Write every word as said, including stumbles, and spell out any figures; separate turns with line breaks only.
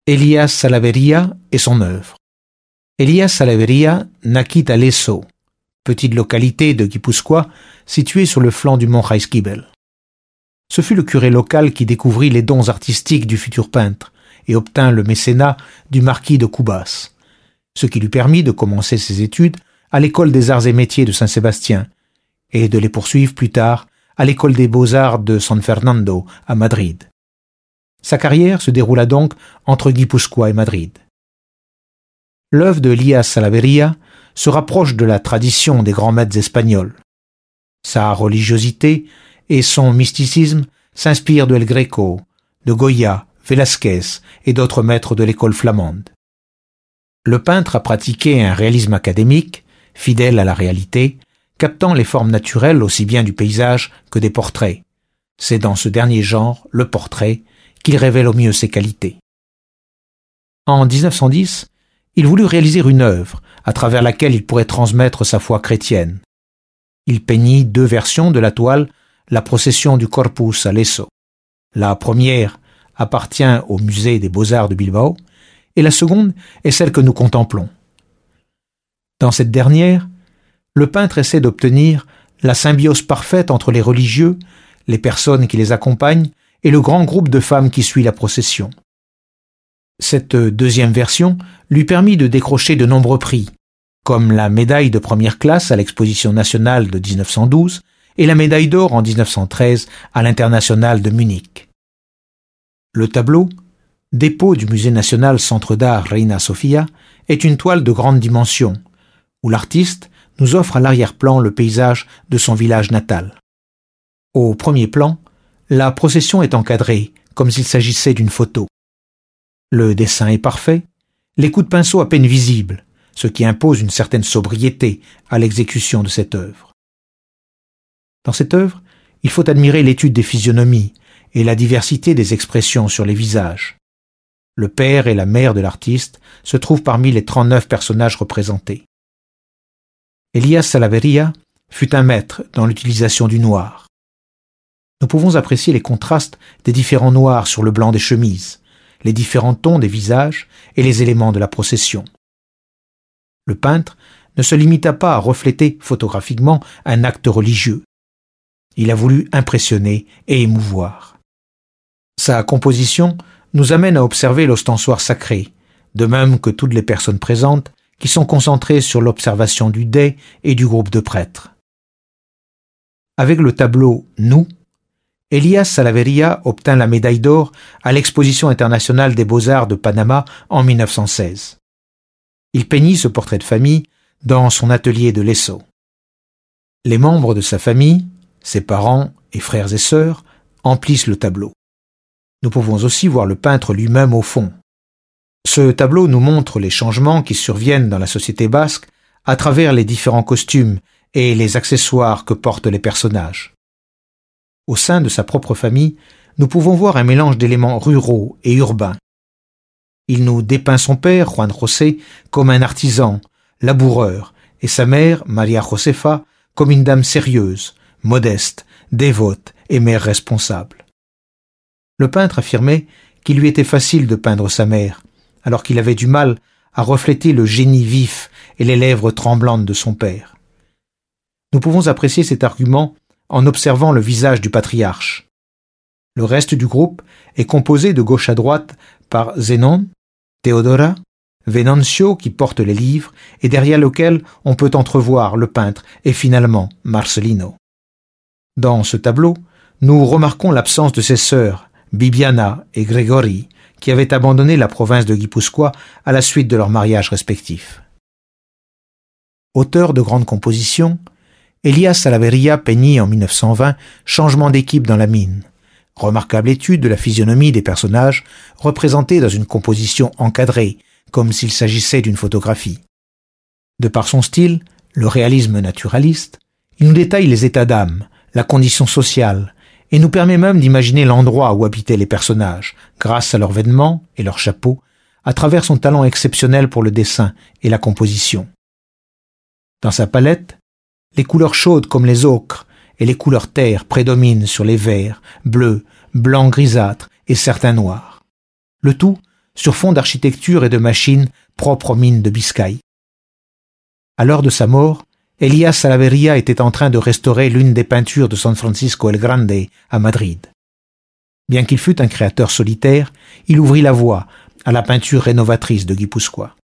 Elías Salaverría et son œuvre. Elías Salaverría naquit à Lezo, petite localité de Guipúzcoa située sur le flanc du mont Jaizkibel. Ce fut le curé local qui découvrit les dons artistiques du futur peintre et obtint le mécénat du marquis de Cubas, ce qui lui permit de commencer ses études à l'école des arts et métiers de Saint-Sébastien et de les poursuivre plus tard à l'école des beaux-arts de San Fernando à Madrid. Sa carrière se déroula donc entre Guipúzcoa et Madrid. L'œuvre de Elías Salaverría se rapproche de la tradition des grands maîtres espagnols. Sa religiosité et son mysticisme s'inspirent de El Greco, de Goya, Velázquez et d'autres maîtres de l'école flamande. Le peintre a pratiqué un réalisme académique, fidèle à la réalité, captant les formes naturelles aussi bien du paysage que des portraits. C'est dans ce dernier genre, le portrait, qu'il révèle au mieux ses qualités. En dix-neuf cent dix, il voulut réaliser une œuvre à travers laquelle il pourrait transmettre sa foi chrétienne. Il peignit deux versions de la toile La procession du Corpus à Lezo. La première appartient au musée des Beaux-Arts de Bilbao et la seconde est celle que nous contemplons. Dans cette dernière, le peintre essaie d'obtenir la symbiose parfaite entre les religieux, les personnes qui les accompagnent et le grand groupe de femmes qui suit la procession. Cette deuxième version lui permit de décrocher de nombreux prix, comme la médaille de première classe à l'exposition nationale de dix-neuf cent douze et la médaille d'or en dix-neuf cent treize à l'internationale de Munich. Le tableau, dépôt du musée national Centre d'art Reina Sofía, est une toile de grande dimension, où l'artiste nous offre à l'arrière-plan le paysage de son village natal. Au premier plan, la procession est encadrée, comme s'il s'agissait d'une photo. Le dessin est parfait, les coups de pinceau à peine visibles, ce qui impose une certaine sobriété à l'exécution de cette œuvre. Dans cette œuvre, il faut admirer l'étude des physionomies et la diversité des expressions sur les visages. Le père et la mère de l'artiste se trouvent parmi les trente-neuf personnages représentés. Elías Salaverría fut un maître dans l'utilisation du noir. Nous pouvons apprécier les contrastes des différents noirs sur le blanc des chemises, les différents tons des visages et les éléments de la procession. Le peintre ne se limita pas à refléter photographiquement un acte religieux. Il a voulu impressionner et émouvoir. Sa composition nous amène à observer l'ostensoir sacré, de même que toutes les personnes présentes qui sont concentrées sur l'observation du dais et du groupe de prêtres. Avec le tableau « Nous », Elías Salaverría obtint la médaille d'or à l'exposition internationale des Beaux-Arts de Panama en mille neuf cent seize. Il peignit ce portrait de famille dans son atelier de Lezo. Les membres de sa famille, ses parents et frères et sœurs, emplissent le tableau. Nous pouvons aussi voir le peintre lui-même au fond. Ce tableau nous montre les changements qui surviennent dans la société basque à travers les différents costumes et les accessoires que portent les personnages. Au sein de sa propre famille, nous pouvons voir un mélange d'éléments ruraux et urbains. Il nous dépeint son père, Juan José, comme un artisan, laboureur, et sa mère, Maria Josefa, comme une dame sérieuse, modeste, dévote et mère responsable. Le peintre affirmait qu'il lui était facile de peindre sa mère, alors qu'il avait du mal à refléter le génie vif et les lèvres tremblantes de son père. Nous pouvons apprécier cet argument en observant le visage du patriarche. Le reste du groupe est composé de gauche à droite par Zénon, Théodora, Venancio qui porte les livres et derrière lequel on peut entrevoir le peintre et finalement Marcelino. Dans ce tableau, nous remarquons l'absence de ses sœurs, Bibiana et Grégory, qui avaient abandonné la province de Guipúzcoa à la suite de leur mariage respectif. Auteur de grandes compositions, Elías Salaverría peignit en mille neuf cent vingt Changement d'équipe dans la mine, remarquable étude de la physionomie des personnages représentés dans une composition encadrée, comme s'il s'agissait d'une photographie. De par son style, le réalisme naturaliste, il nous détaille les états d'âme, la condition sociale, et nous permet même d'imaginer l'endroit où habitaient les personnages, grâce à leurs vêtements et leurs chapeaux, à travers son talent exceptionnel pour le dessin et la composition. Dans sa palette, les couleurs chaudes comme les ocres et les couleurs terre prédominent sur les verts, bleus, blancs grisâtres et certains noirs. Le tout sur fond d'architecture et de machines propres aux mines de Biscaye. À l'heure de sa mort, Elías Salaverría était en train de restaurer l'une des peintures de San Francisco el Grande à Madrid. Bien qu'il fût un créateur solitaire, il ouvrit la voie à la peinture rénovatrice de Guipúzcoa.